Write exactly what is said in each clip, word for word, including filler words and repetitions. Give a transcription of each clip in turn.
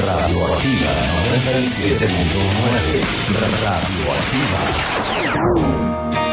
Radioactiva novanta y siete punto nueve. Radioactiva.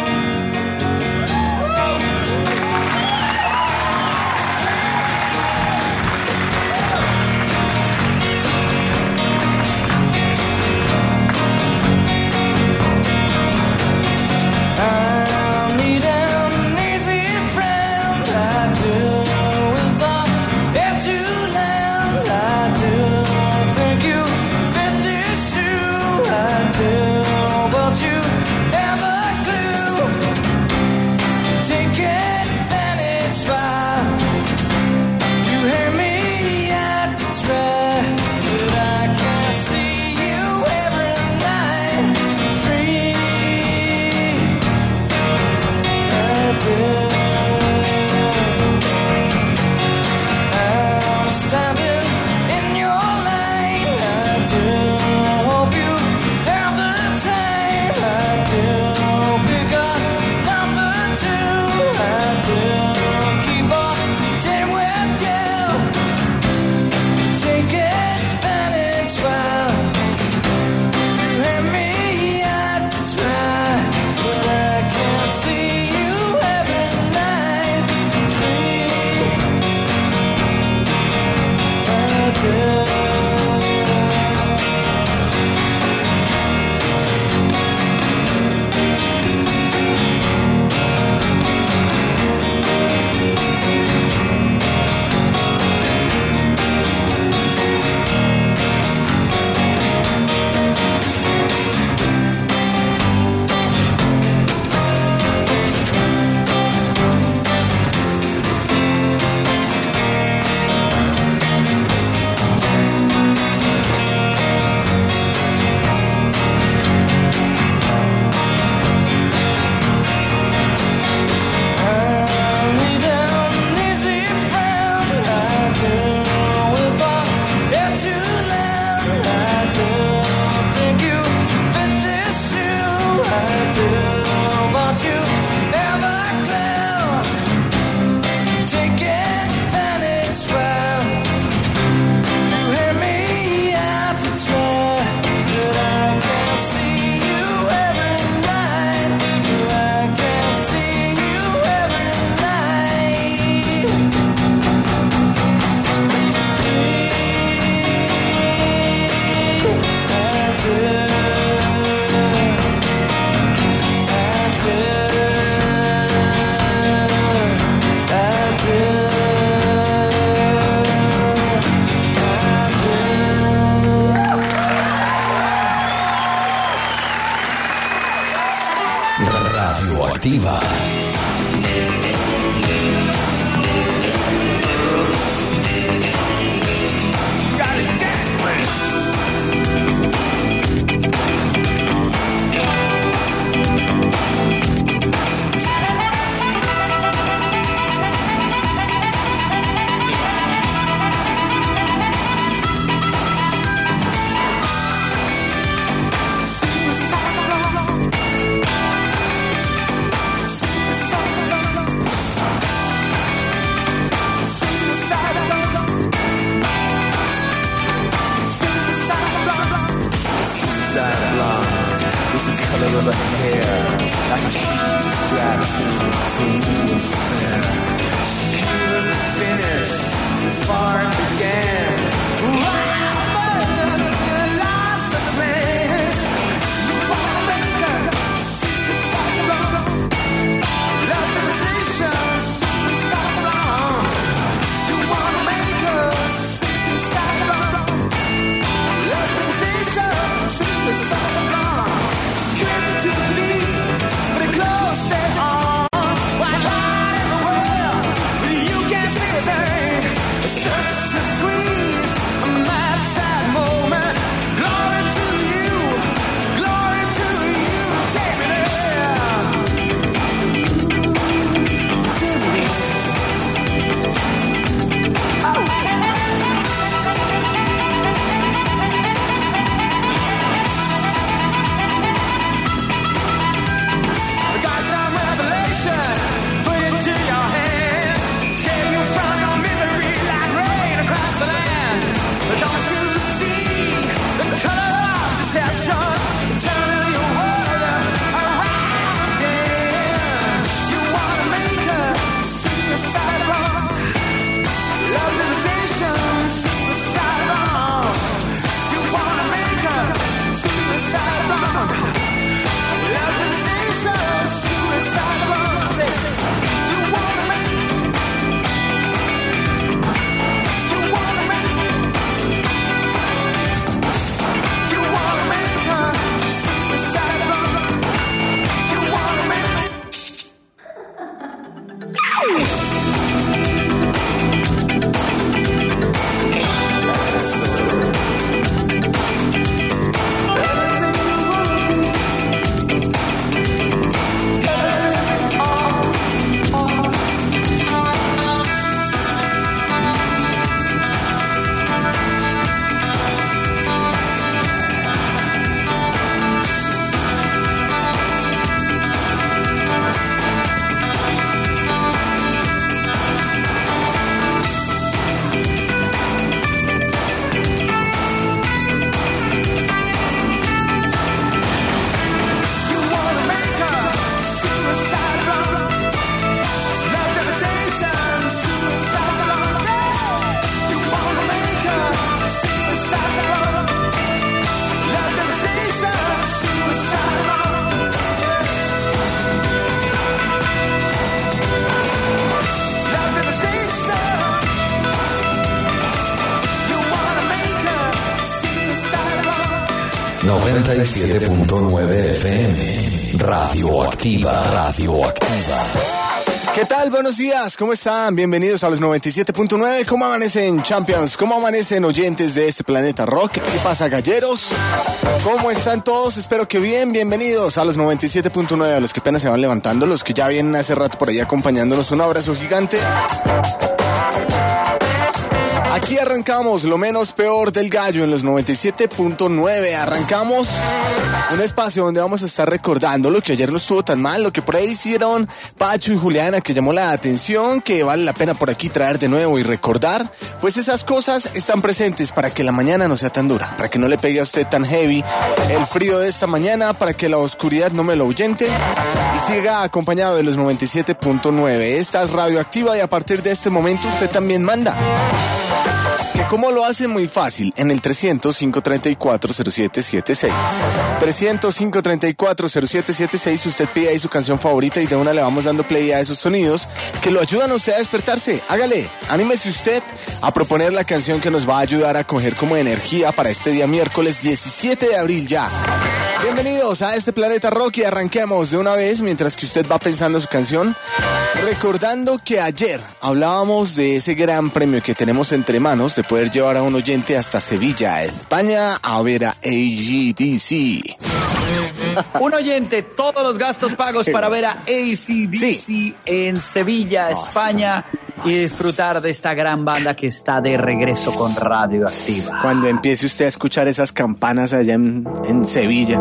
Radioactiva. Of her hair, like a cheap distraction from you and fair. She was finished before it began. Wow, lost the plan. You wanna make her suicide wrong. Love the station, suicide wrong. You wanna make her suicide wrong. Love the station, suicide wrong. To me, but it closed it on. Why? noventa y siete punto nueve F M. Radioactiva, radioactiva. ¿Qué tal? Buenos días, ¿cómo están? Bienvenidos a los noventa y siete punto nueve. ¿Cómo amanecen, Champions? ¿Cómo amanecen, oyentes de este planeta rock? ¿Qué pasa, galleros? ¿Cómo están todos? Espero que bien. Bienvenidos a los noventa y siete punto nueve, a los que apenas se van levantando, los que ya vienen hace rato por ahí acompañándonos. Un abrazo gigante. Aquí arrancamos lo menos peor del gallo en los noventa y siete punto nueve. Arrancamos un espacio donde vamos a estar recordando lo que ayer no estuvo tan mal, lo que por ahí hicieron Pacho y Juliana, que llamó la atención, que vale la pena por aquí traer de nuevo y recordar. Pues esas cosas están presentes para que la mañana no sea tan dura, para que no le pegue a usted tan heavy el frío de esta mañana, para que la oscuridad no me lo ahuyente y siga acompañado de los noventa y siete punto nueve. Esta es Radioactiva y a partir de este momento usted también manda. ¿Que cómo lo hace? Muy fácil, en el trescientos, cinco treinta y cuatro, cero siete siete seis. trescientos, cinco treinta y cuatro, cero siete siete seis, usted pide ahí su canción favorita y de una le vamos dando play a esos sonidos que lo ayudan a usted a despertarse. Hágale, anímese usted a proponer la canción que nos va a ayudar a coger como energía para este día miércoles diecisiete de abril ya. Bienvenidos a este Planeta Rock y arranquemos de una vez mientras que usted va pensando su canción. Recordando que ayer hablábamos de ese gran premio que tenemos entre manos de poder llevar a un oyente hasta Sevilla, España, a ver a A C D C. Un oyente, todos los gastos pagos para ver a A C D C sí. en Sevilla, España, y disfrutar de esta gran banda que está de regreso con Radioactiva. Cuando empiece usted a escuchar esas campanas allá en, en Sevilla.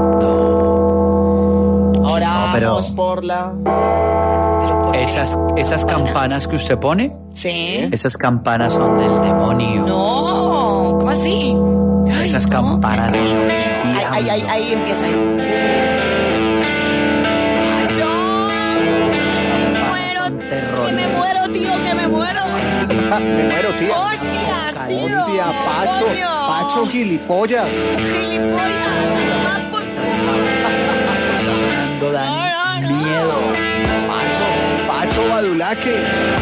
No. Oramos no, pero... por la... Esas, esas campanas que usted pone, sí. Esas campanas son del demonio. No, ¿cómo así? Esas ay, campanas no. del diablo. Ahí, ahí, ahí empieza. Ahí. Yo me muero, que me muero, tío, que me muero. Me muero, tío. Hostias, tío. Hostia, Pacho, Coño. Pacho, gilipollas. Gilipollas. Tomar por Dando dan miedo. Pacho Badulaque.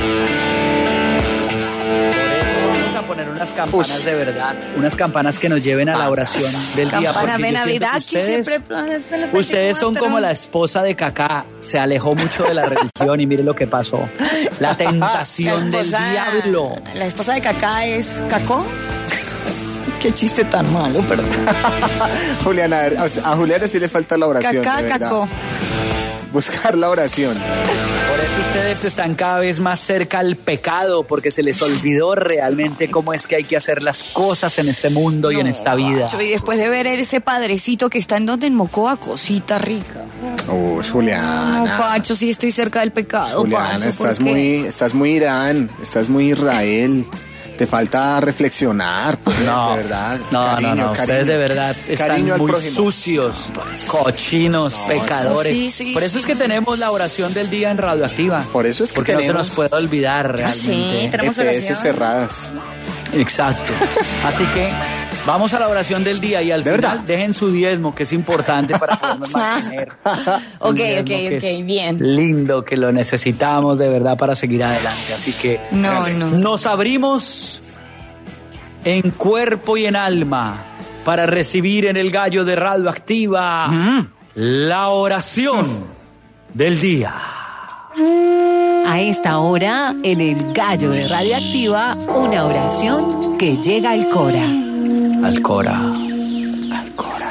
Vamos a poner unas campanas Uy. de verdad, unas campanas que nos lleven a la oración del día. Campana de Navidad, que ustedes, siempre ustedes son como la esposa de Cacá, se alejó mucho de la religión y mire lo que pasó. La tentación la esposa, del diablo. La esposa de Cacá es Cacó. Qué chiste tan malo, perdón. Juliana, a, ver, a Juliana sí le falta la oración. Cacá, Cacó. Buscar la oración. Por eso ustedes están cada vez más cerca al pecado, porque se les olvidó realmente cómo es que hay que hacer las cosas en este mundo no, y en esta vida. Pacho, y después de ver ese padrecito que está en donde en Mocoa, cosita rica. Oh, Juliana. No, Pacho, sí estoy cerca del pecado, Juliana, Pacho, estás muy, estás muy Irán, estás muy Israel. Te falta reflexionar, pues, no, de verdad. No, cariño, no, no, cariño, ustedes de verdad están muy sucios, cochinos, no, pecadores. Sí, sí, por eso sí. es que tenemos la oración del día en Radioactiva. Por eso es que porque tenemos... no se nos puede olvidar realmente. Ah, sí, tenemos E P S oración. cerradas. Exacto. Así que vamos a la oración del día y al ¿De final verdad? dejen su diezmo, que es importante para podernos mantener. Ok, ok, ok, bien. Lindo, que lo necesitamos de verdad para seguir adelante. Así que no, no. nos abrimos en cuerpo y en alma para recibir en el gallo de Radioactiva mm. la oración mm. del día. A esta hora, en el gallo de Radioactiva, una oración que llega al Cora. Al Cora. Al Cora.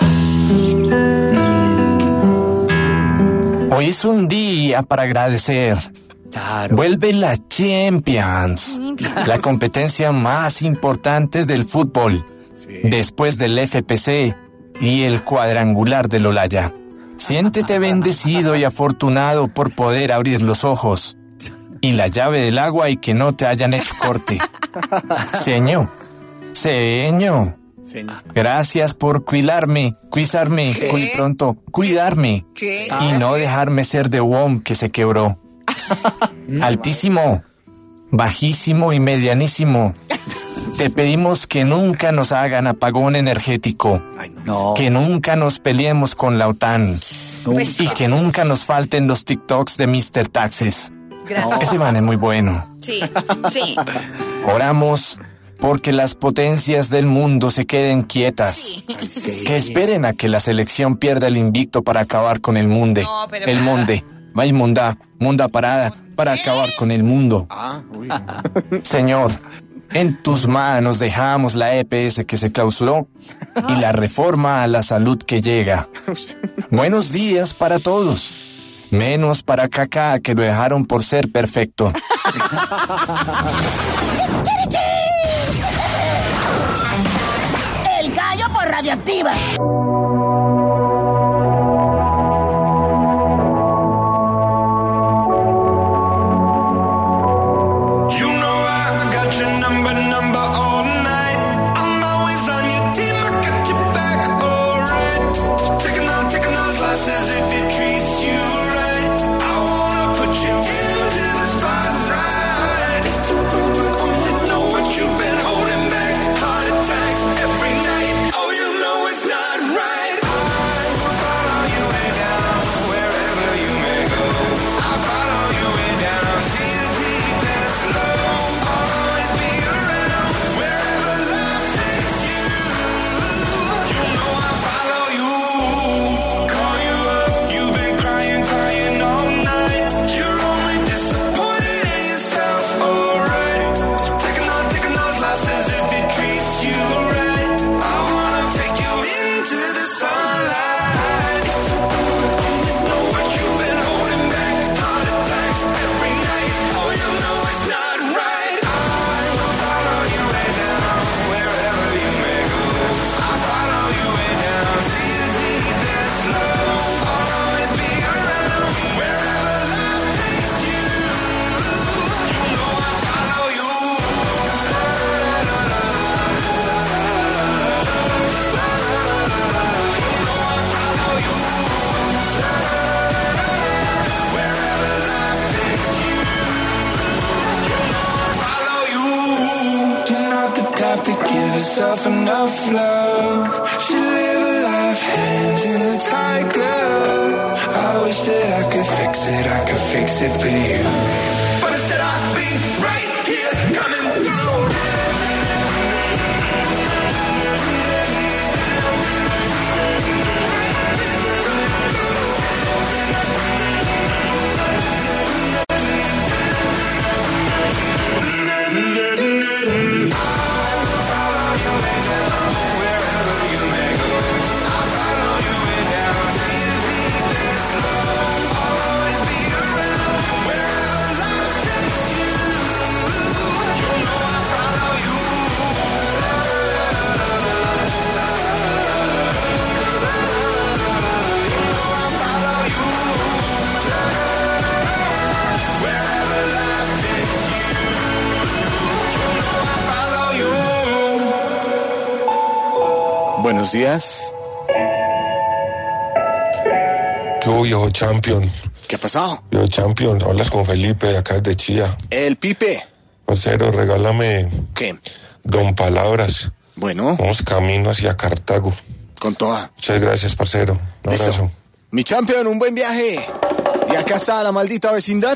Hoy es un día para agradecer. Claro. Vuelve la Champions, la competencia más importante del fútbol, sí. Después del F P C y el cuadrangular del Olaya. Siéntete bendecido y afortunado por poder abrir los ojos y la llave del agua y que no te hayan hecho corte. Señor, señor, gracias por cuidarme, cuisarme, muy pronto, cuidarme. ¿Qué? Y no dejarme ser de W O M que se quebró. Altísimo, bajísimo y medianísimo. Te pedimos que nunca nos hagan apagón energético. No. Que nunca nos peleemos con la OTAN. Pues, y que nunca nos falten los TikToks de mister Taxes. Gracias. Ese man es muy bueno. Sí, sí. Oramos porque las potencias del mundo se queden quietas. Sí. Sí. Que esperen a que la selección pierda el invicto para acabar con el munde. No, pero- El munde. Vais munda, munda parada, para acabar con el mundo. Ah, uy. Señor, en tus manos dejamos la E P S que se clausuró y la reforma a la salud que llega. Buenos días para todos. Menos para Kaká, que lo dejaron por ser perfecto. El gallo por Radioactiva. You know I got your number, number all night. I'm always on your team, I got your back, alright. Taking on, taking those losses if it treats you right. I wanna put you into the spotlight. You know what you've been holding back, heart attacks every night. Oh, you know it's not right. I will follow you way down, wherever you may go. I'll follow you way down, see you deep and slow. I'll always be around, wherever life takes you. You know I follow you, call you up. You've been crying, crying all night. You're only disappointed in yourself, alright. Taking on, taking those losses if it treats you right. I wanna take you into the sunlight. You know what you've been holding back, heart attacks every night. Oh, you know it's not right. I will follow you way down, wherever you may go. I'll follow you way down, see you deep and slow. I'll always be around, wherever life takes you. You know I follow you. Follow you. You're not the type to give yourself enough love. She live a life hand in a tight glove. I wish that I could fix it, I could fix it for you. But instead I'll be right here coming through. Buenos días. ¿Qué hubo, viejo champion? ¿Qué ha pasado? Viejo champion, hablas con Felipe de acá de Chía. El Pipe. Parcero, regálame ¿Qué? Don Palabras. Bueno, Vamos camino hacia Cartago. con toda. Muchas gracias, parcero. Un Listo. abrazo. Mi champion, un buen viaje. Y acá está la maldita vecindad.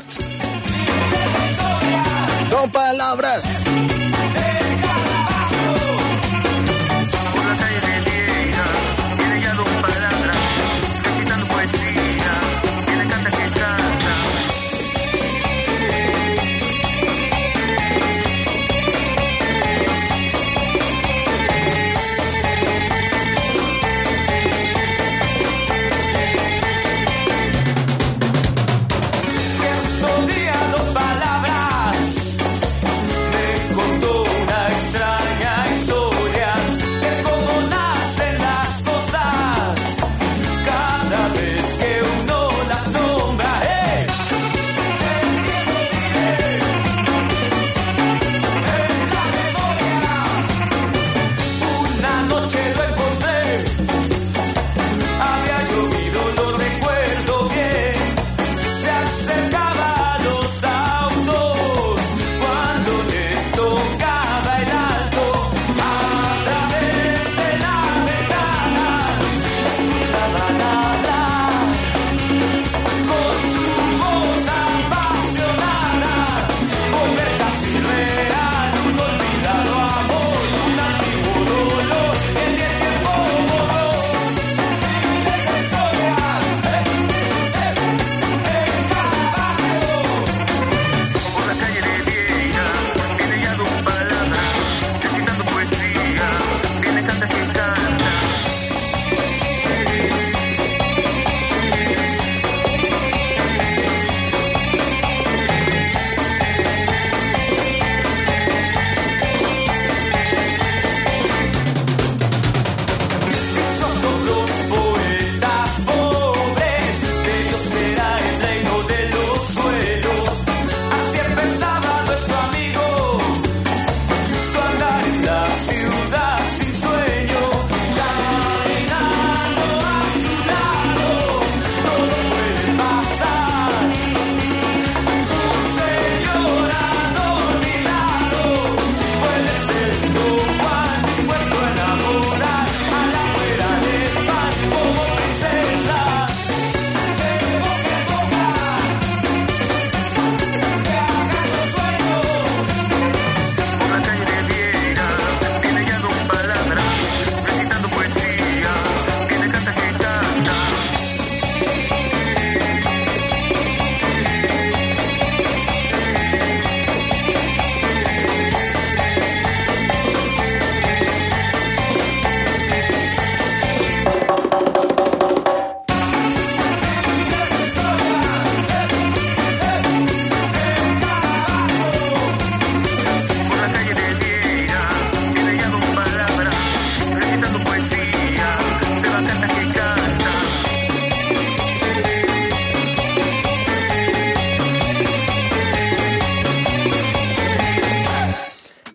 Don Palabras. Por la calle de Lieja, viene ya Don Palabras, recitando poesía, viene canta que canta. Cierto día Don Palabras me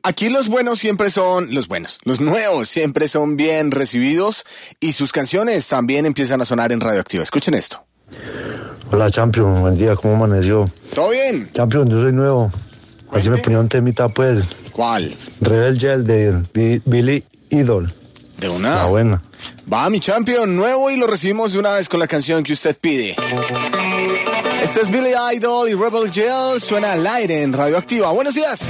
aquí los buenos siempre son los buenos. Los nuevos siempre son bien recibidos y sus canciones también empiezan a sonar en Radioactiva. Escuchen esto. Hola, Champion. Buen día. ¿Cómo amaneció? ¿Todo bien? Champion, yo soy nuevo. Así me ponía un temita, pues. ¿Cuál? Rebel Gel de Bi- Billy Idol. De una. La buena. Va, mi champion, nuevo, y lo recibimos de una vez con la canción que usted pide. Este es Billy Idol y Rebel Gel. Suena al aire en Radioactiva. Buenos días.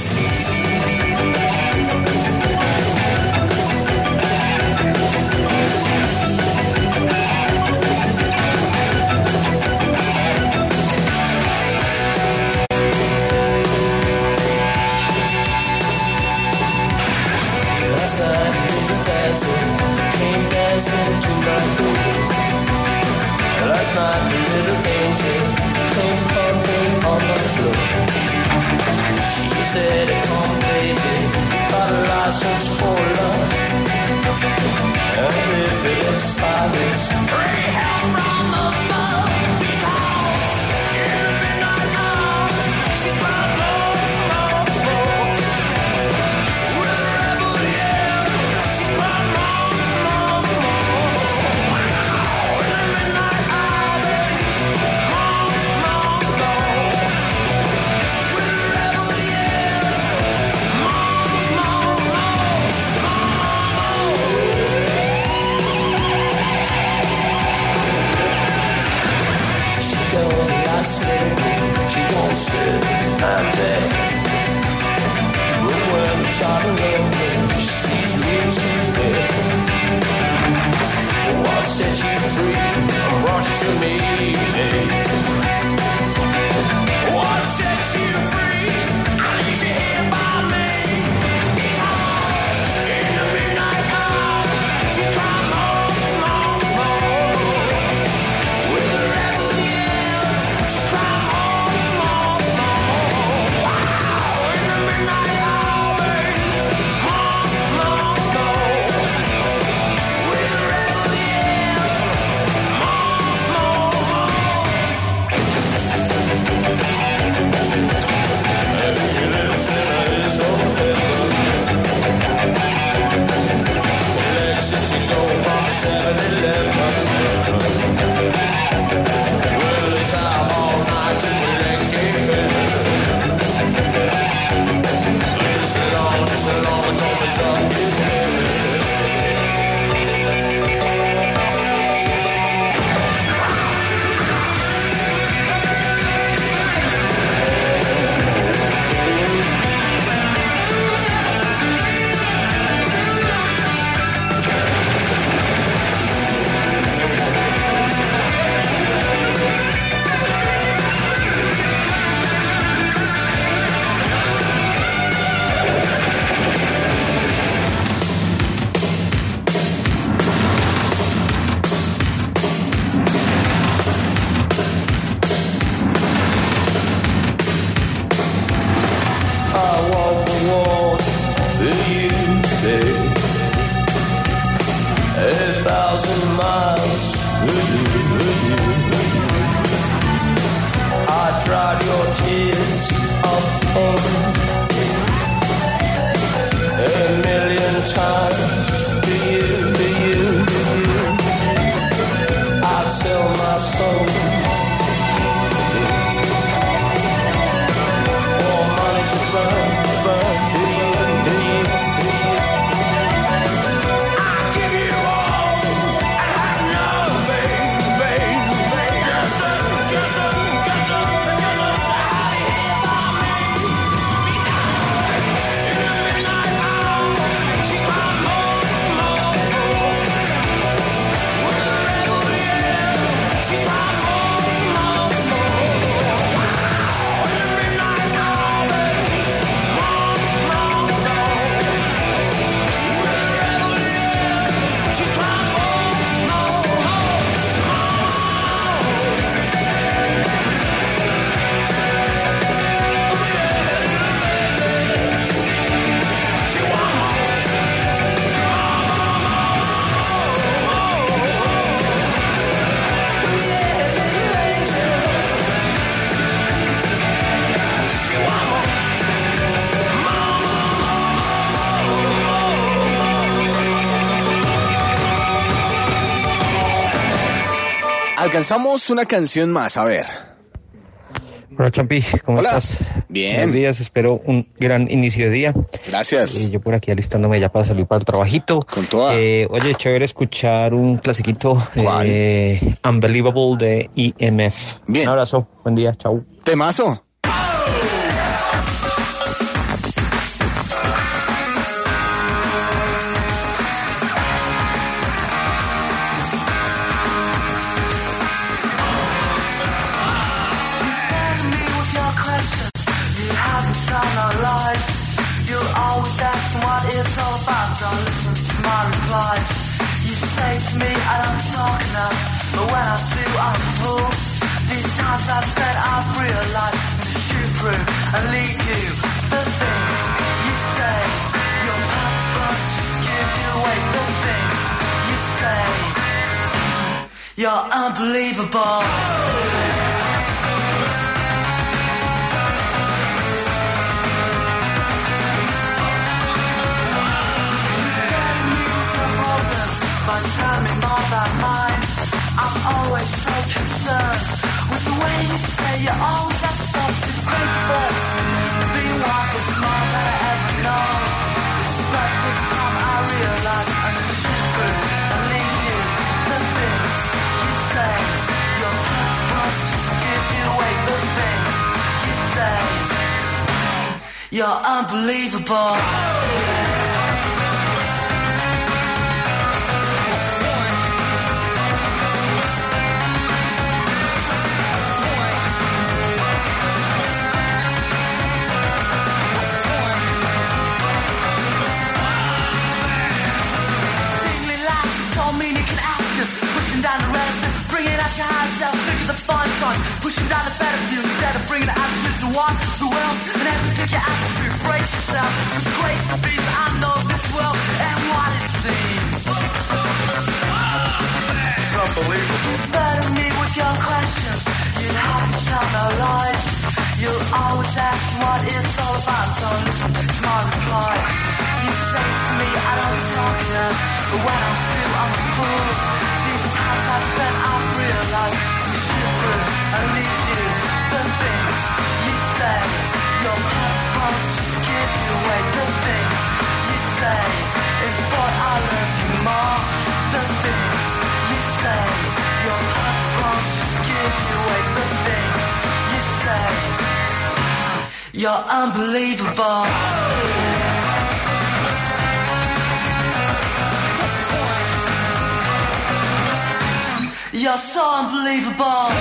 Came dancing to my door. Last night the little angel came pumping on the floor. He said, come baby, got a license for love. And if it expires, pray help from above. Because in the midnight hour, she's my love, love, love. With a rebel yell, she's my love, love, love. In the midnight hour, love, love, love. With a rebel yell, love, love, love, love. She don't like slavery, she won't sit and beg. But when you try to love her, she's losing it. What set you free brought you to me. What set you free? I need you here by me. Because in the midnight hour, she's crying more, more, more. With a rebel yell, she's crying more, more, more. Wow, in the midnight hour, babe, more, more, more. With a rebel yell, more, more, more. Every little sinner is so heaven. Elections you go from seven eleven. Well, it's out all night to elect heaven. Listen on, listen on, the government's up his head. I walk the walk with you, babe. A thousand miles with you, with you, with you. I dried your tears of pain a million times to you, to you, to you. I'd sell my soul for money to burn, burn, to you, to you, to you. I give you all and have none, babe, babe, babe. Yes, sir, yes, sir, yes, sir, yes, sir. alcanzamos una canción más, a ver. Hola Champi, ¿cómo Hola. estás? Bien. Buenos días, espero un gran inicio de día. Gracias. Eh, yo por aquí alistándome ya para salir para el trabajito. Con toda. Eh, oye, chévere escuchar un clasiquito, eh, Unbelievable de E M F. Bien. Un abrazo, buen día, chau. Temazo. You're unbelievable. But tell me more than mine. I'm always so concerned with the way you say you always have something great first. Being one is more than I ever know. But this time I realize I'm gonna shoot through and leave you. The things you say, your purpose just give you away. The things you say, you're unbelievable. Pushing down the relative, bringing out your high self, figure the fun song. Pushing down the better view instead of bringing the attitudes to walk the world and have to take your attitude, brace yourself. It's great to be, I know this world and what it seems. It's unbelievable. Better me with your questions. You haven't tell no lies. You always ask what it's all about. Don't listen to my replies. You say to me, I don't talk enough, but when I'm through, I'm a fool. I've spent, I've realized you shoot through and leave you. The things you say, your purpose just give you away. The things you say is what I love you more. The things you say, your purpose just give you away. The things you say, you're unbelievable. You're so unbelievable.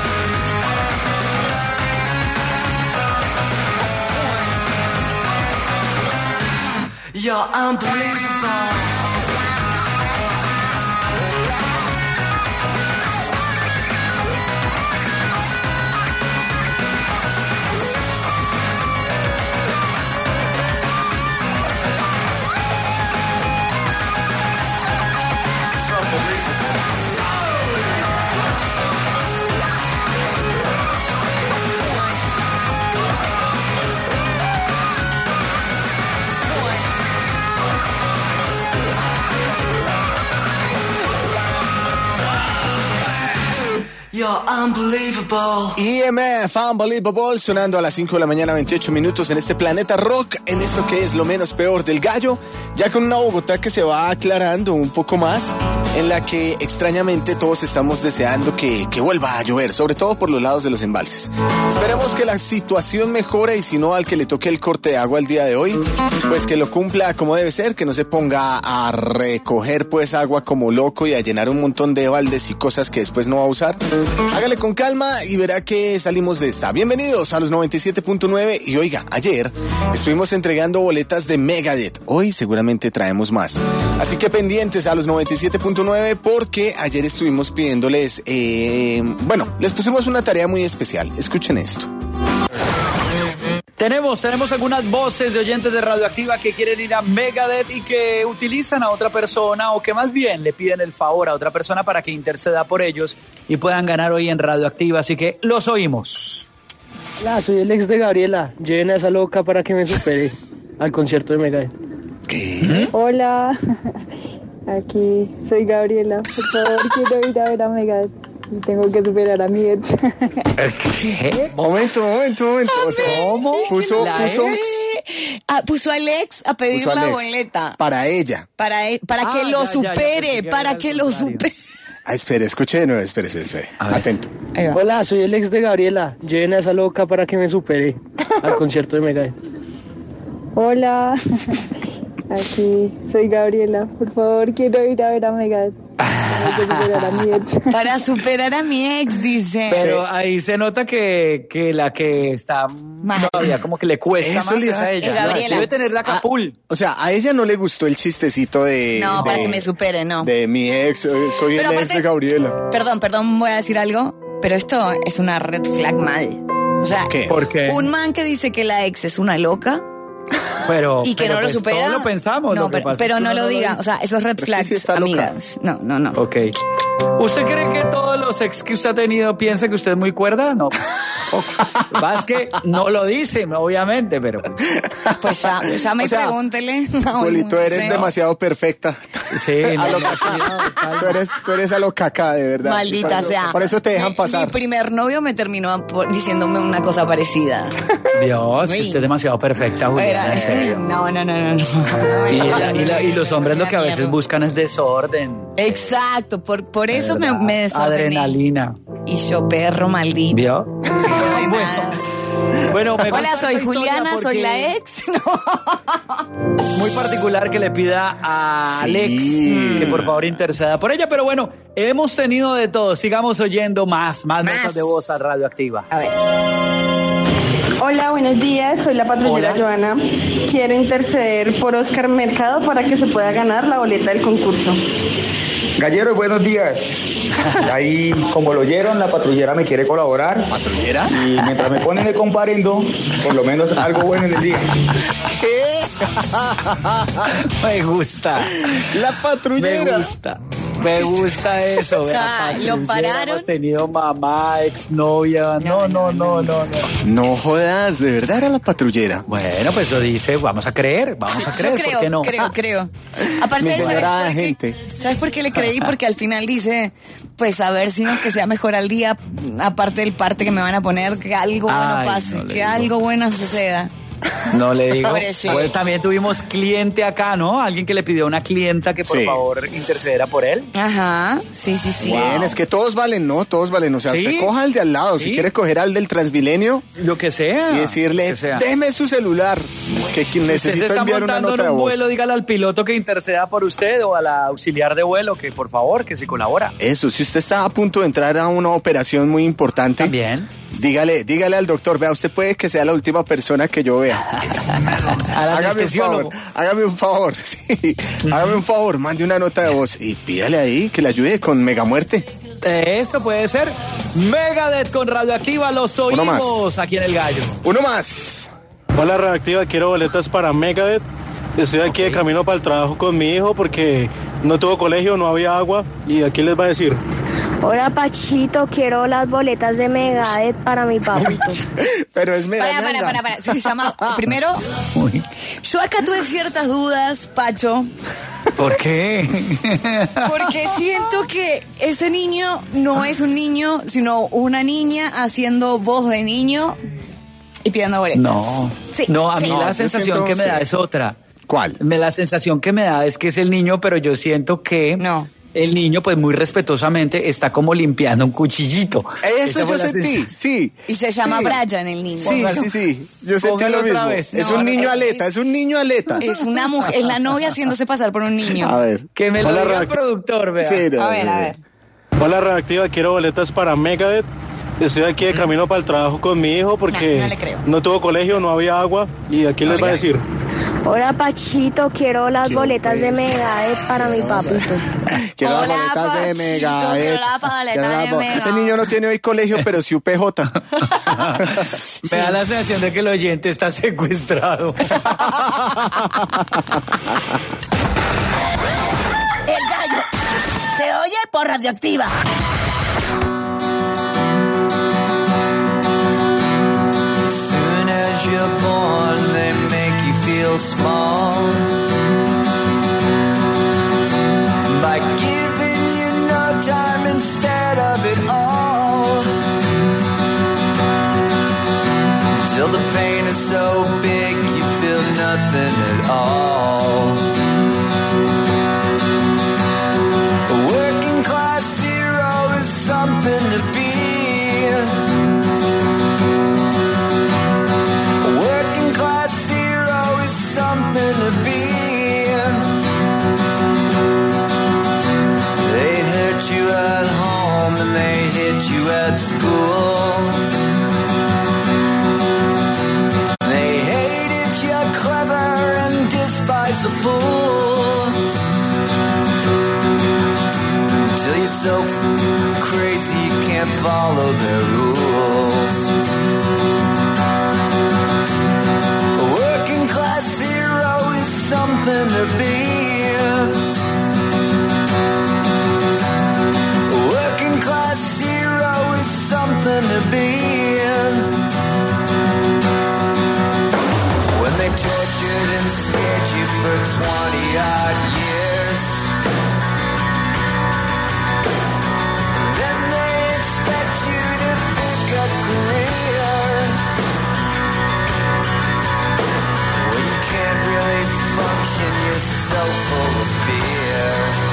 You're unbelievable. It's unbelievable. You're unbelievable. E M F, Unbelievable, sonando a las cinco de la mañana, veintiocho minutos en este Planeta Rock, en esto que es lo menos peor del gallo, ya con una Bogotá que se va aclarando un poco más, en la que extrañamente todos estamos deseando que, que vuelva a llover, sobre todo por los lados de los embalses. Esperemos que la situación mejore y si no, al que le toque el corte de agua el día de hoy, pues que lo cumpla como debe ser, que no se ponga a recoger pues agua como loco y a llenar un montón de baldes y cosas que después no va a usar. Hágale con calma y verá que salimos de esta. Bienvenidos a los noventa y siete punto nueve y oiga, ayer estuvimos entregando boletas de Megadeth. Hoy seguramente traemos más. Así que pendientes a los noventa y siete punto nueve porque ayer estuvimos pidiéndoles, eh, bueno, les pusimos una tarea muy especial. Escuchen esto. Tenemos, tenemos algunas voces de oyentes de Radioactiva que quieren ir a Megadeth y que utilizan a otra persona o que más bien le piden el favor a otra persona para que interceda por ellos y puedan ganar hoy en Radioactiva. Así que los oímos. Hola, soy el ex de Gabriela. Lleven a esa loca para que me supere al concierto de Megadeth. ¿Qué? Hola, aquí soy Gabriela. Por favor, quiero ir a ver a Megadeth. Tengo que superar a mi ex. ¿Qué? Momento, momento, momento. O sea, ¿Cómo? Puso, ¿La puso ex? Ah, puso al ex a pedir Puso al la ex. boleta. Para ella. Para, e- para Ah, que ya, lo ya, ya, supere, pensé que para era que al lo contrario. supere. Ah, espere, escuche de nuevo, espere, espere, espere. Atento. Hola, soy el ex de Gabriela. Lleven a esa loca para que me supere al concierto de Megadeth. Hola, aquí soy Gabriela. Por favor, quiero ir a ver a Megadeth. Tengo que superar a mi ex. Para superar a mi ex, dice. Pero ahí se nota que, que la que está todavía como que le cuesta Eso más le es da- a ella. Es Gabriela. Debe tener la capul. O sea, a ella no le gustó el chistecito de... No, de- para que me supere, no. De mi ex, eh, soy Pero el ex aparte- de Gabriela. Perdón, perdón, voy a decir algo, pero esto es una red flag mal. O sea, ¿Qué? ¿Por qué? un man que dice que la ex es una loca Pero, y que pero no lo pues supera. Todos lo pensamos. No, lo que pero, pasa es pero que no uno lo diga. dice. O sea, eso es red Pero es que flags, sí está loca. amigas. No, no, no. Ok. ¿Usted cree que todos los ex que usted ha tenido piensan que usted es muy cuerda? No. Más que no lo dicen, obviamente, pero... Pues ya, ya me O sea, pregúntele. Polito, eres Sí. demasiado perfecta. Sí, a no, lo no, caca. cuidado, calma. Tú eres, tú eres a lo caca, de verdad. Maldita por eso, sea. Por eso te dejan Mi- pasar. Mi primer novio me terminó por- diciéndome una cosa parecida. Dios, que Uy. usted es demasiado perfecta, Juliana, Era- en serio. no, no, no, no. no. Y, la- y la- y los hombres lo que a veces buscan es desorden. Exacto, por, por eso me, ¿verdad? me desordené. Adrenalina. Y yo, perro maldito. ¿Vio? Bueno, me Hola, gusta soy esta historia Juliana, soy porque la ex. No. muy particular que le pida a Sí. Alex que por favor interceda por ella. Pero bueno, hemos tenido de todo. Sigamos oyendo más, más, Más. notas de voz a Radioactiva. A ver. Hola, buenos días. Soy la patrullera Hola. Joana. Quiero interceder por Oscar Mercado para que se pueda ganar la boleta del concurso. Galleros, buenos días. Ahí, como lo oyeron, la patrullera me quiere colaborar. ¿Patrullera? Y mientras me ponen de comparendo, por lo menos algo bueno en el día. ¿Qué? Me gusta. La patrullera. Me gusta. Me gusta eso. O vea, sea, patrullera, lo pararon. Hemos tenido mamá, exnovia. No, no, no, no, no. No jodas, de verdad era la patrullera. Bueno, pues eso dice, vamos a creer, vamos a Yo creer, creo, ¿por qué no? creo, creo. Aparte, Mi ¿sabes señora por qué? gente. ¿Sabes por qué le creí? Porque al final dice, pues a ver si no que sea mejor al día, aparte del parte que me van a poner, que algo bueno Ay, pase, no le que digo. algo bueno suceda. No le digo. Por eso. Pues también tuvimos cliente acá, ¿no? Alguien que le pidió a una clienta que por Sí. favor intercediera por él. Ajá, sí, sí, sí. Bien, es que todos valen, ¿no? Todos valen. O sea, Sí. usted coja al de al lado. Si Sí. quiere coger al del Transmilenio Lo que sea. y decirle, Lo que sea. déme su celular, que quien Si usted se necesita está enviar una montando nota en de un voz. vuelo, dígale al piloto que interceda por usted o a la auxiliar de vuelo que por favor, que se colabora. Eso, si usted está a punto de entrar a una operación muy importante, También. dígale, dígale al doctor, vea, usted puede que sea la última persona que yo vea. Al Hágame un anestesiólogo. favor, hágame un favor, sí. Hágame un favor, mande una nota de voz y pídale ahí que le ayude con Mega Muerte. Eso puede ser. Megadeth con Radioactiva, los Uno más. oímos aquí en El Gallo. Uno más. Hola, Radioactiva, quiero boletas para Megadeth. Estoy aquí de camino para el trabajo con mi hijo porque no tuvo colegio, no había agua. ¿Y aquí les va a decir? Hola, Pachito. Quiero las boletas de Megadeth para mi papito. Pero es Para, para, Megañanga. para, para. Se llama, primero, yo acá tuve ciertas dudas, Pacho, ¿Por qué? porque siento que ese niño no es un niño, sino una niña haciendo voz de niño y pidiendo boletas. No. Sí, no, a mí sí. la yo sensación siento- que me da sí. es otra. ¿Cuál? Me, la sensación que me da es que es el niño, pero yo siento que No. el niño, pues muy respetuosamente, está como limpiando un cuchillito. Eso Esa fue yo la sentí, sensación. sí. Y se llama Sí. Brian el niño. Sí, sí, sí. Yo sentí Póngalo lo otra mismo. vez. Es No, un niño es- aleta, es un niño aleta. Es una mujer, es la novia haciéndose pasar por un niño. A ver. Que me lo Hola, diga el Raquel. productor, vea. Sí, no, A ver, no, a no. ver. Hola, Radioactiva, quiero boletas para Megadeth. Estoy aquí de camino para el trabajo con mi hijo porque No, no le creo. no tuvo colegio, no había agua. ¿Y aquí les va a decir? Hola, Pachito. Quiero las boletas de Megadeth para mi papito. Quiero las Hola, boletas de Pachito, Mega. quiero eh. las boletas Quiero las de bo- Mega. Ese niño no tiene hoy colegio, pero sí U P J. Me da la sensación de que el oyente está secuestrado. El gallo se oye por Radioactiva. Soon as you're born, they make you feel small by giving you no time instead of it all. Till the pain is so big you feel nothing at all. A working class hero is something to be. A working class hero is something to be. They hurt you at home and they hit you at school. They hate if you're clever and despise a fool. Till you're so crazy you can't follow their rules. A working class hero is something to be. A working class hero is something to be. When they tortured and scared you for twenty odd years, then they expect you to pick a career. When you can't really function, you're so full of fear.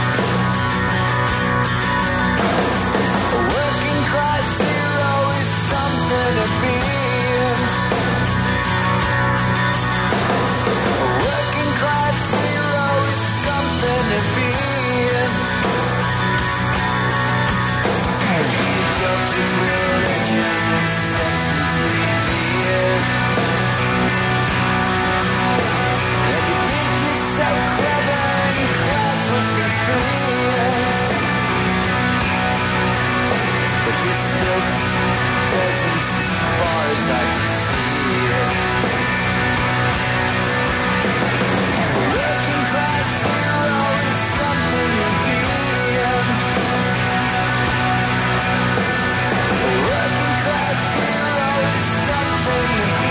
A working class hero is something to be. A working class hero is something to be. You don't do religion and sex and T V. And you think you're so clever and classless and free. But you're still peasants as far as I can see. A working class hero is something to be. A working class hero is something to be.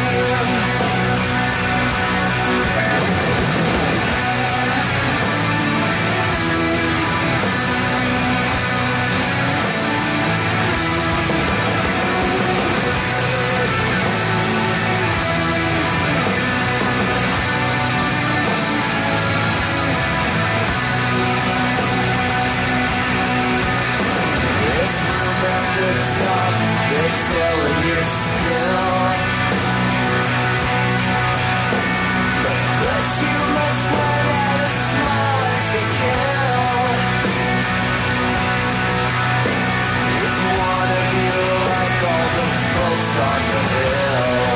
There's room at the top, they're telling you still. But you must learn how to smile as you kill. If you wanna be like all the folks on the hill.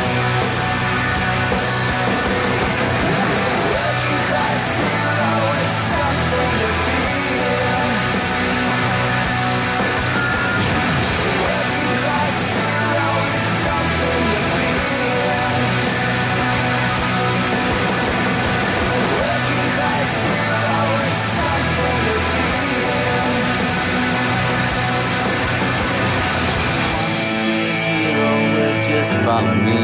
Working class hero is something to be. Working class hero is something to be. Working class hero is something to be. Hero will just follow me.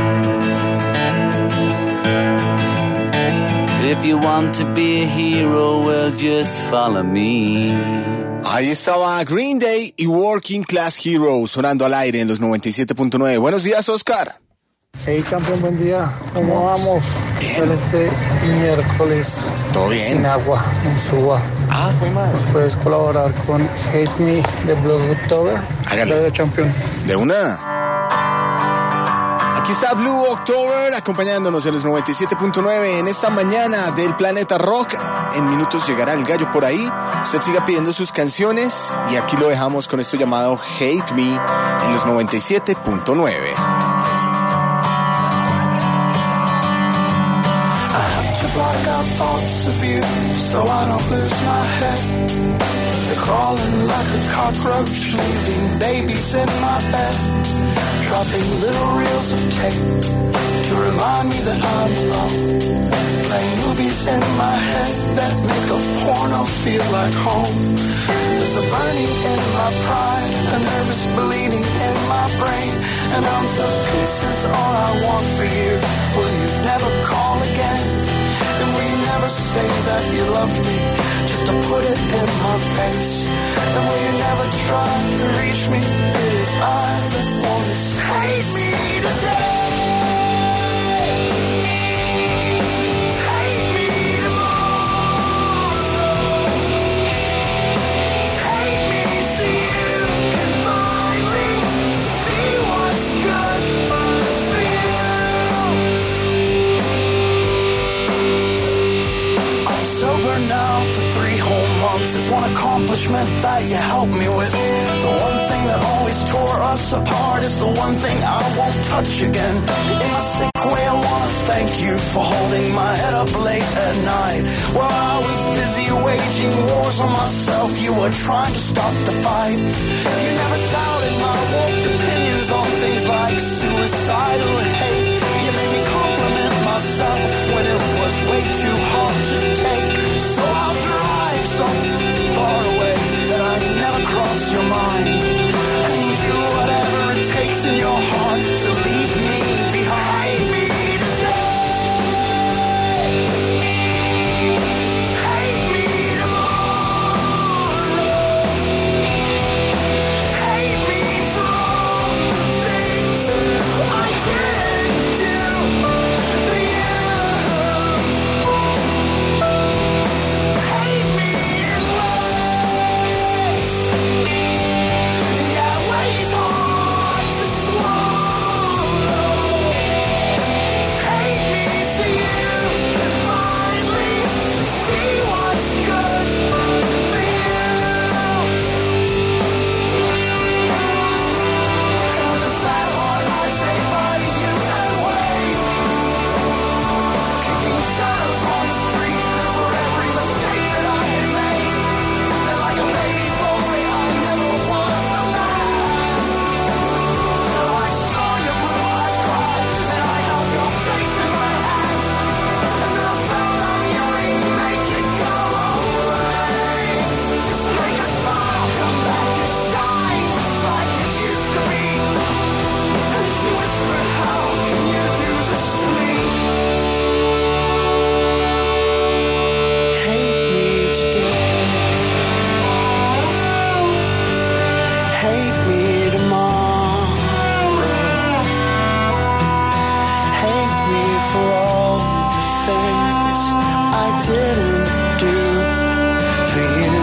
If you want to be a hero, well, just follow me. Ahí estaba Green Day y Working Class Hero sonando al aire en los noventa y siete punto nueve. Buenos días, Oscar. Hey, campeón, buen día. ¿Cómo vamos? Bien. Este miércoles. Todo bien. Sin agua en Suba. Ah, muy mal. ¿Nos puedes colaborar con Hate Me de Blue October? Hágale. De campeón. De una. Aquí está Blue October acompañándonos en los noventa y siete punto nueve en esta mañana del Planeta Rock. En minutos llegará el gallo por ahí. Usted siga pidiendo sus canciones y aquí lo dejamos con esto llamado Hate Me en los noventa y siete punto nueve. Block out thoughts of you so I don't lose my head. They're crawling like a cockroach, leaving babies in my bed, dropping little reels of tape to remind me that I'm alone, playing movies in my head that make a porno feel like home. There's a burning in my pride, a nervous bleeding in my brain, an ounce of peace is all I want for you. Will you never call again? And will you never say that you love me, just to put it in my face? And will you never try to reach me? It is I that want to hate me today. accomplishment that you helped me with. The one thing that always tore us apart is the one thing I won't touch again. In my sick way, I wanna thank you for holding my head up late at night. While I was busy waging wars on myself, you were trying to stop the fight. You never doubted my warped opinions on things like suicidal hate. You made me compliment myself when it was way too hard to take. So I'll drive so far away that I never cross your mind, and do whatever it takes in your heart to leave me behind. Hate me today, hate me tomorrow, hate me for all the things I didn't do for you. Hate me in ways, yeah, ways hard to swallow. Hate me so you can finally see what's good for you. And with a sad heart I say bye to you and wait, kicking shadows on the street for every mistake that I had made. And like a baby boy I never was a man. I saw your blue eyes cry and I held your face in my hand, and then I felt on your ring, make it go away. Just make a smile come back and shine just like it used to be. And she whispered, how can you do this to me? Hate me today, hate me tomorrow, hate me for all the things I didn't do for you.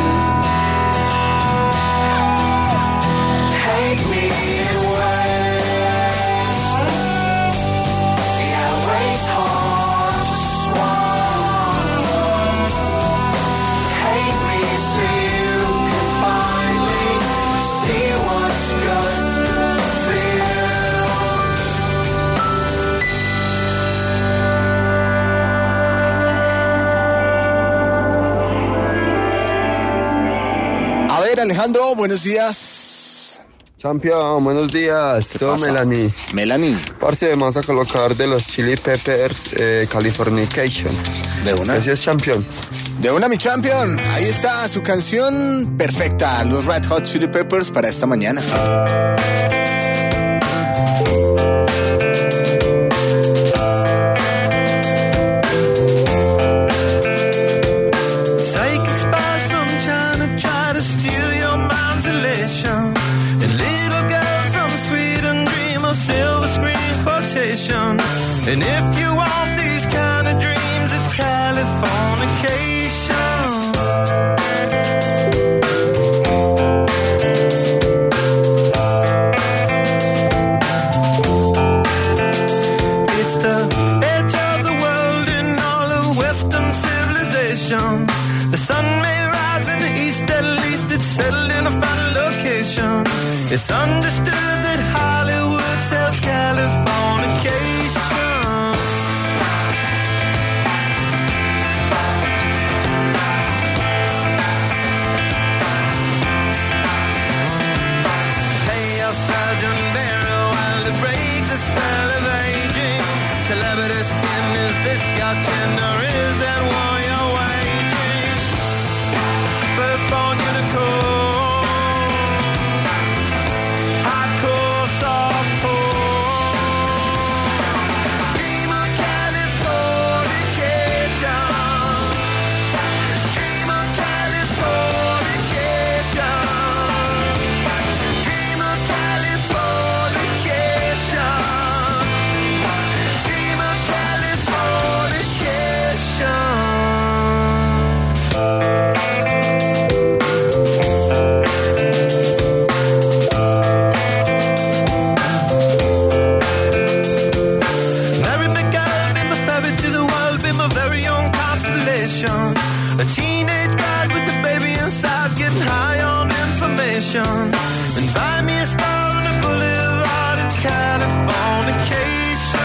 Hate me in ways, yeah, ways hard to swallow. Hate me so you can finally see what's good for you. A ver, Alejandro, buenos días. Champion, buenos días. Todo pasa? Melanie. Melanie. Parce, vamos a colocar de los Chili Peppers eh, Californication. De una. Gracias, champion. De una, mi champion. Ahí está su canción perfecta, los Red Hot Chili Peppers para esta mañana. Psychic spies from China try to steal your mind's elation, and little girls from Sweden dream of silver screen quotation. And if you want these kind of dreams, it's Californication. It's the edge of the world in all of Western civilization. The sun may rise in the east, at least it's settled in a final location. It's understood that Hollywood sells Californication. Play your Sergeant Barrow while they break the spell of aging. Celebrity skin, is this your gender? Is that war you're waging? Firstborn unicorn, hardcore softcore. Dream of Californication, dream of Californication, dream of Californication, dream of Californication. station and buy me a star on the boulevard. It's Californication.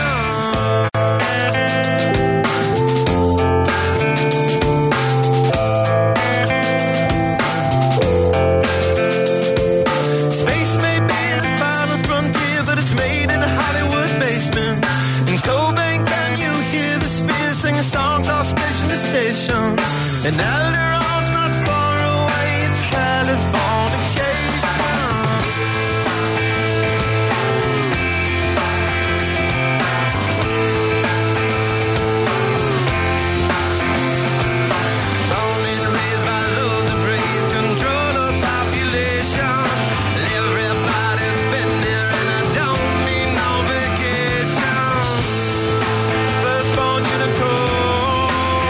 Space may be the final frontier, but it's made in a Hollywood basement. In Cobain, can you hear the spheres singing songs off station to station? And Alderon's not far away, it's Californication. Born and raised by those that praise control of population. Everybody's been there and I don't need no vacation. Firstborn unicorn,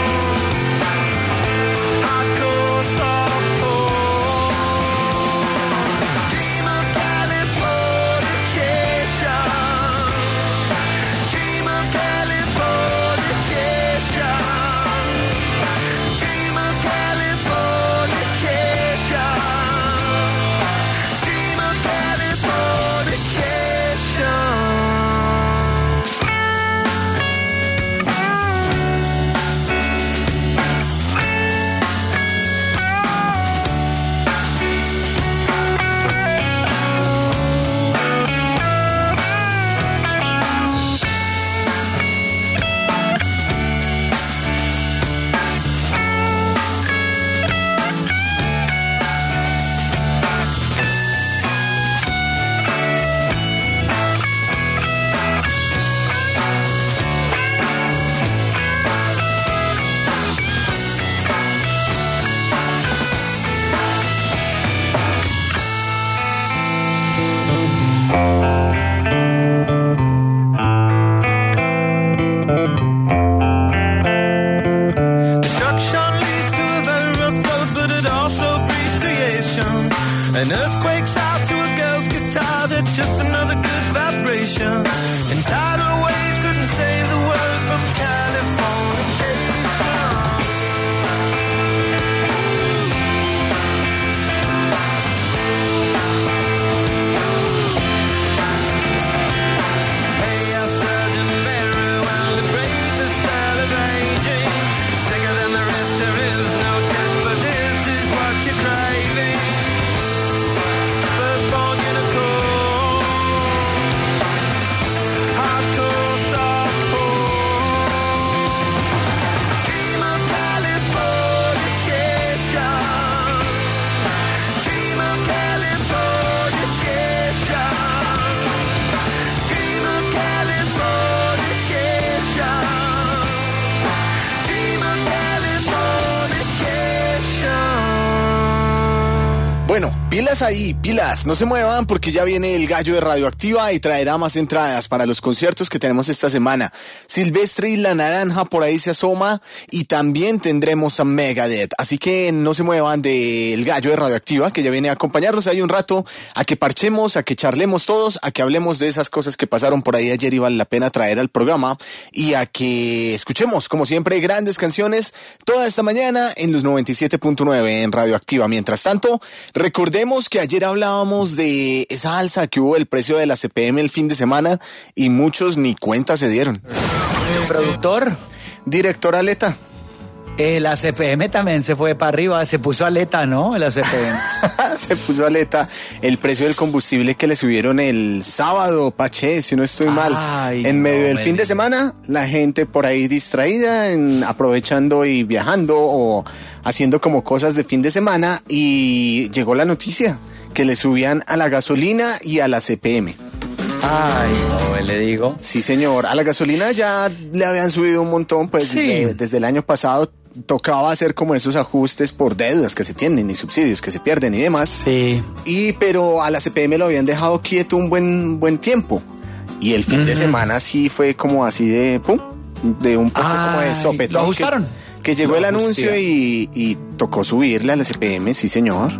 hardcore softcore. Dream of Californication. Dream of Californication. Dream of Californication. Dream of Californication. Destruction leads to a very rough road, but it also breeds creation. An earthquake's out to a girl's guitar, that's just another good vibration. And tidal waves couldn't save the world from Californication. Hey, I Sergeant Barry, well, the bravest style of aging. Sicker than the rest, there is no test, but this is what you're craving. Firstborn unicorn, hardcore softcore. Dream of Californication. Dream of Californication. Dream of Californication. Dream of Californication. Bueno, pilas ahí, pilas, no se muevan porque ya viene el Gallo de Radioactiva y traerá más entradas para los conciertos que tenemos esta semana. Silvestre y La Naranja por ahí se asoma y también tendremos a Megadeth. Así que no se muevan del Gallo de Radioactiva que ya viene a acompañarnos ahí un rato, a que parchemos, a que charlemos todos, a que hablemos de esas cosas que pasaron por ahí ayer y vale la pena traer al programa y a que escuchemos, como siempre, grandes canciones toda esta mañana en los noventa y siete punto nueve en Radioactiva. Mientras tanto, recordemos que ayer hablábamos de esa alza que hubo del precio de la C P M el fin de semana y muchos ni cuenta se dieron. Productor. Director Aleta. Eh, la C P M también se fue para arriba, se puso aleta, ¿no? La C P M. Se puso aleta el precio del combustible que le subieron el sábado, Pache, si no estoy mal. Ay, en medio no, del me fin de digas. semana, la gente por ahí distraída, en, aprovechando y viajando o haciendo como cosas de fin de semana y llegó la noticia que le subían a la gasolina y a la C P M. Ay, no, le digo. Sí, señor. A la gasolina ya le habían subido un montón, pues Sí. desde, desde el año pasado tocaba hacer como esos ajustes por deudas que se tienen y subsidios que se pierden y demás. Sí. Y pero a la C P M lo habían dejado quieto un buen buen tiempo. Y el fin uh-huh. de semana sí fue como así de pum, de un poco Ay, como de sopetón. ¿lo ajustaron? Que, que llegó Lo el anuncio ajustaron. y, y tocó subirle a la C P M, sí señor.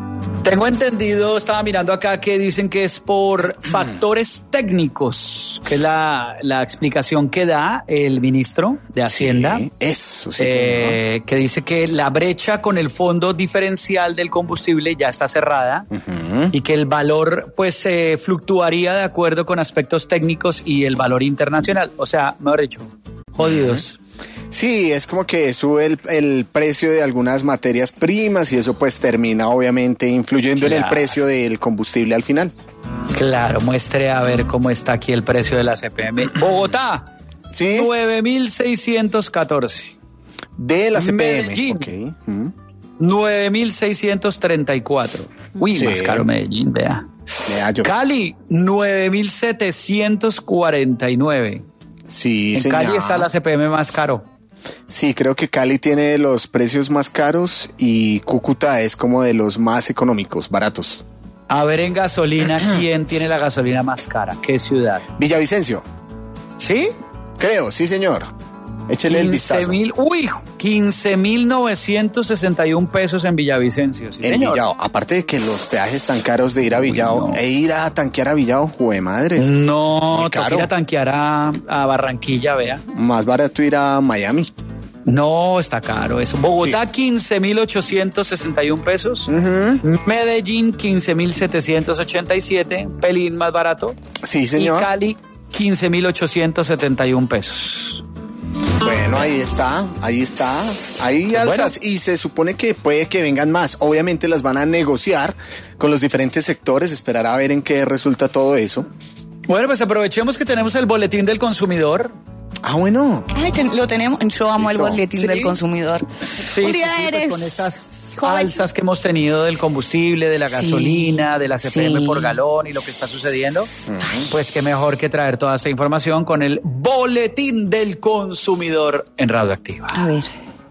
Tengo entendido, estaba mirando acá que dicen que es por factores técnicos, que es la, la explicación que da el ministro de Hacienda. Sí, eso, sí, eh, que dice que la brecha con el fondo diferencial del combustible ya está cerrada uh-huh. y que el valor pues eh, fluctuaría de acuerdo con aspectos técnicos y el valor internacional. O sea, mejor dicho, jodidos. Uh-huh. Sí, es como que sube el, el precio de algunas materias primas y eso pues termina obviamente influyendo claro. en el precio del combustible al final. Claro, muestre a ver cómo está aquí el precio de la C P M. Bogotá, ¿sí? nueve mil seiscientos catorce. De la C P M. Medellín, okay. uh-huh. nueve mil seiscientos treinta y cuatro. Uy, sí. Más caro Medellín, vea. vea Cali, nueve mil setecientos cuarenta y nueve. Sí, en señor. Cali está la C P M más caro. Sí, creo que Cali tiene los precios más caros y Cúcuta es como de los más económicos, baratos. A ver, en gasolina, ¿quién tiene la gasolina más cara? ¿Qué ciudad? Villavicencio. ¿Sí? Creo, sí, señor. Échele el vistazo. Mil, uy, quince mil novecientos sesenta y un pesos en Villavicencio. Sí, en señor. Villao, aparte de que los peajes tan caros de ir a Villao, no. e ir a tanquear a Villao, jue madres. No, toca ir a tanquear a, a Barranquilla, vea. Más barato ir a Miami. No, está caro eso. Bogotá, sí. quince mil ochocientos sesenta y un pesos. Uh-huh. Medellín, quince mil setecientos ochenta y siete, pelín más barato. Sí, señor. Y Cali, quince mil ochocientos setenta y un pesos. Bueno, ahí está, ahí está, hay alzas bueno. y se supone que puede que vengan más. Obviamente las van a negociar con los diferentes sectores, esperar a ver en qué resulta todo eso. Bueno, pues aprovechemos que tenemos el boletín del consumidor. Ah, bueno. Ay, ten, lo tenemos, yo amo ¿Listo? el boletín ¿Sí? del consumidor. Sí, Un día sí, sí, eres... Pues con esas alzas que hemos tenido del combustible, de la gasolina, sí, de la C P M sí. por galón y lo que está sucediendo, uh-huh. pues qué mejor que traer toda esta información con el boletín del consumidor en Radio Activa. A ver.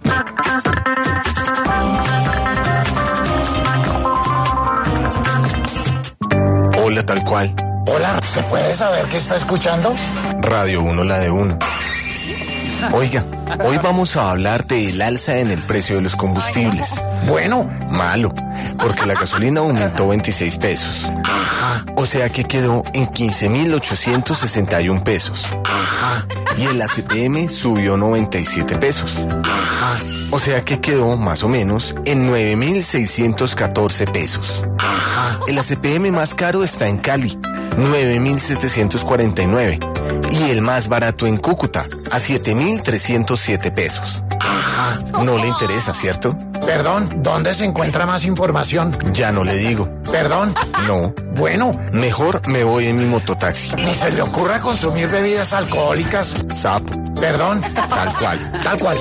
Hola, tal cual. Hola, ¿se puede saber qué está escuchando? Radio uno, la de uno. Oiga, hoy vamos a hablar del alza en el precio de los combustibles. Bueno. Malo, porque la gasolina aumentó veintiséis pesos. Ajá. O sea que quedó en quince mil ochocientos sesenta y un pesos. Ajá. Y el A C P M subió noventa y siete pesos. Ajá. O sea que quedó más o menos en nueve mil seiscientos catorce pesos. Ajá. El A C P M más caro está en Cali, nueve mil setecientos cuarenta y nueve. Y el más barato en Cúcuta, a siete mil trescientos siete pesos. Ajá. No le interesa, ¿cierto? Perdón, ¿dónde se encuentra más información? Ya no le digo. Perdón. No. Bueno. Mejor me voy en mi mototaxi. Ni se le ocurra consumir bebidas alcohólicas. Sapo. Perdón. Tal cual. Tal cual.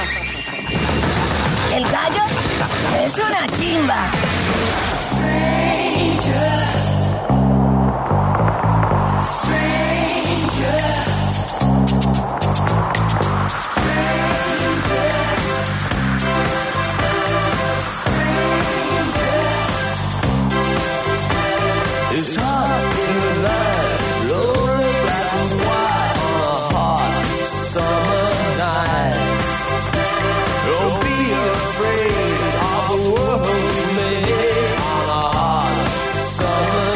El gallo es una chimba. It's hot in the night, lonely black and white on a hot summer night. Don't be afraid of the world we made on a hot summer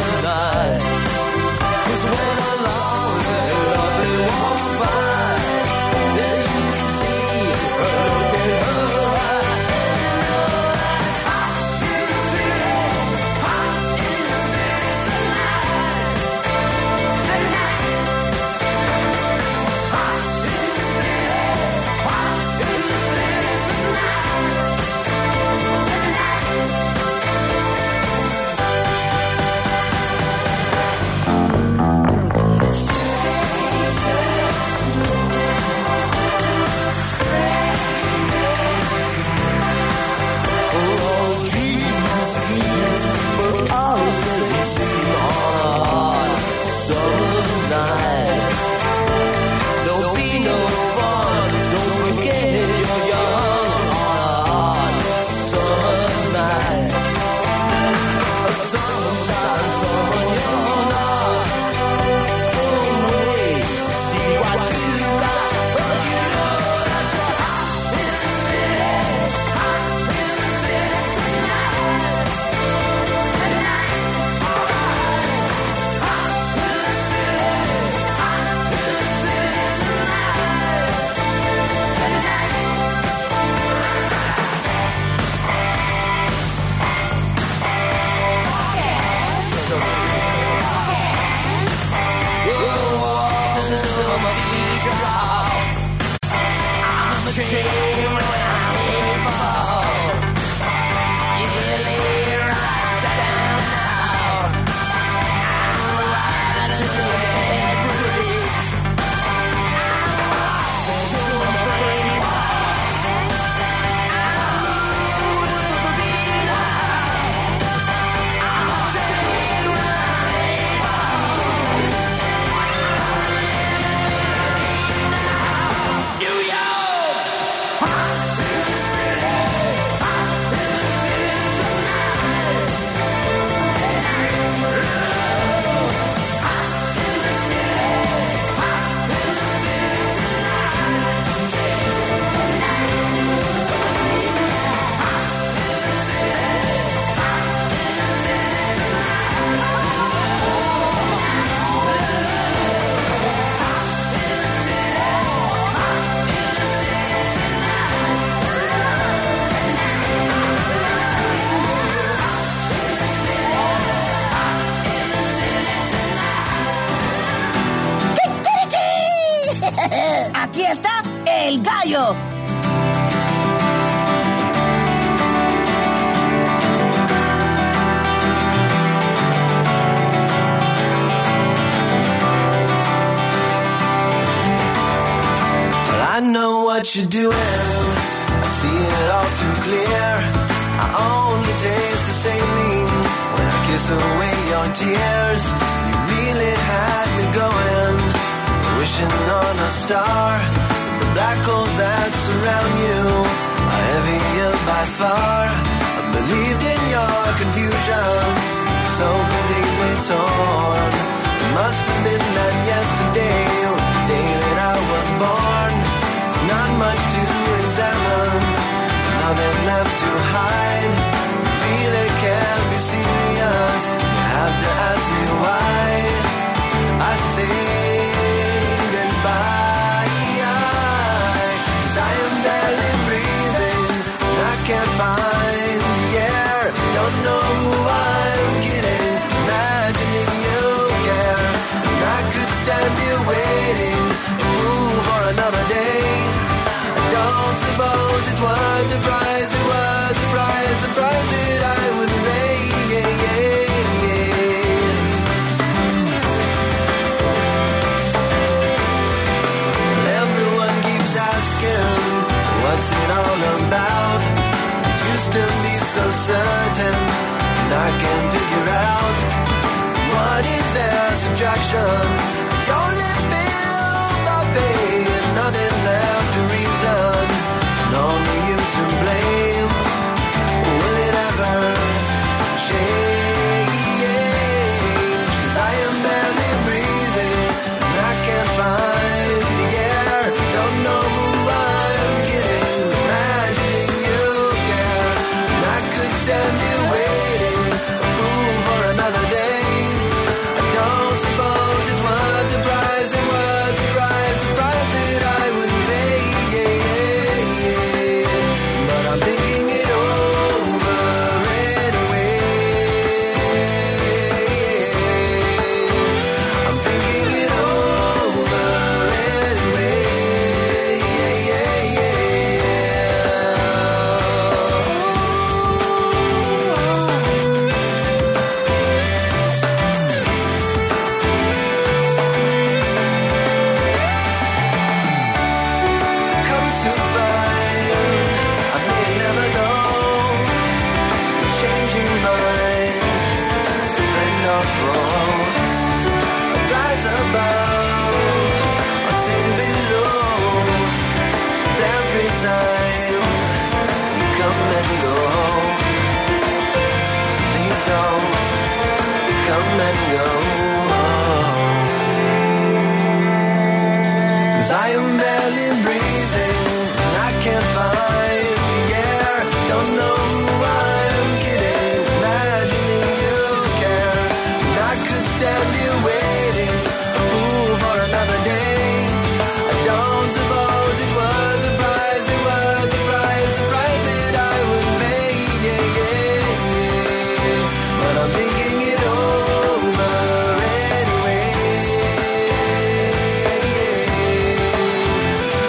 Aquí está el gallo. I know what you're doing, I see it all too clear. I only taste the saline when I kiss away your tears. You really had me going, wishing on a star. The black holes that surround you are heavier by far. I believed in your confusion, so completely torn. It must have been that yesterday was the day that I was born. Not much to examine, nothing left to hide. Really can't be serious, you have to ask me why. I say goodbye, 'cause I am barely breathing, and I can't find the air. Don't know who I'm kidding, imagining you care. And I could stand here waiting, fool for another day. Don't suppose it's worth the price, it's worth the price, the price that I would pay. Yeah, yeah, yeah. Everyone keeps asking, what's it all about? I used to be so certain, and I can't figure out what is their subtraction.